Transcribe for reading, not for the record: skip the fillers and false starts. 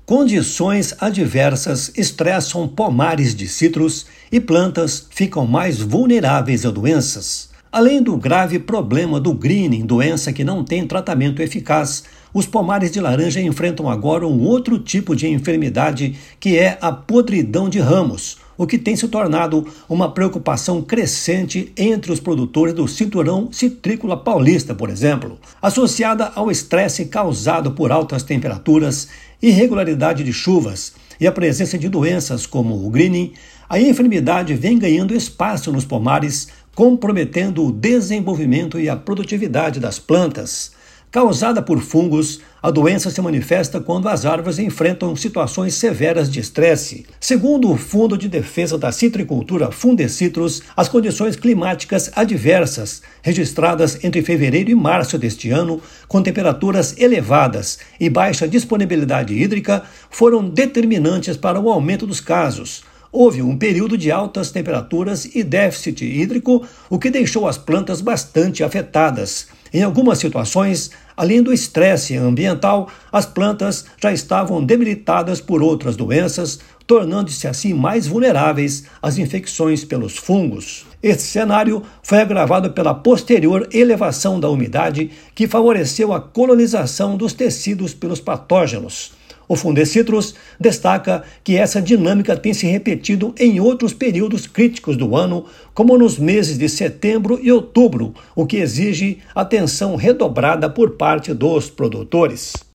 Condições adversas estressam pomares de citros e plantas ficam mais vulneráveis a doenças. Além do grave problema do greening, doença que não tem tratamento eficaz, os pomares de laranja enfrentam agora um outro tipo de enfermidade, que é a podridão de ramos, o que tem se tornado uma preocupação crescente entre os produtores do cinturão citrícola paulista, por exemplo. Associada ao estresse causado por altas temperaturas, irregularidade de chuvas e a presença de doenças como o greening, a enfermidade vem ganhando espaço nos pomares, comprometendo o desenvolvimento e a produtividade das plantas. Causada por fungos, a doença se manifesta quando as árvores enfrentam situações severas de estresse. Segundo o Fundo de Defesa da Citricultura Fundecitrus, as condições climáticas adversas, registradas entre fevereiro e março deste ano, com temperaturas elevadas e baixa disponibilidade hídrica, foram determinantes para o aumento dos casos. Houve um período de altas temperaturas e déficit hídrico, o que deixou as plantas bastante afetadas. Em algumas situações, além do estresse ambiental, as plantas já estavam debilitadas por outras doenças, tornando-se assim mais vulneráveis às infecções pelos fungos. Este cenário foi agravado pela posterior elevação da umidade, que favoreceu a colonização dos tecidos pelos patógenos. O Fundecitrus destaca que essa dinâmica tem se repetido em outros períodos críticos do ano, como nos meses de setembro e outubro, o que exige atenção redobrada por parte dos produtores.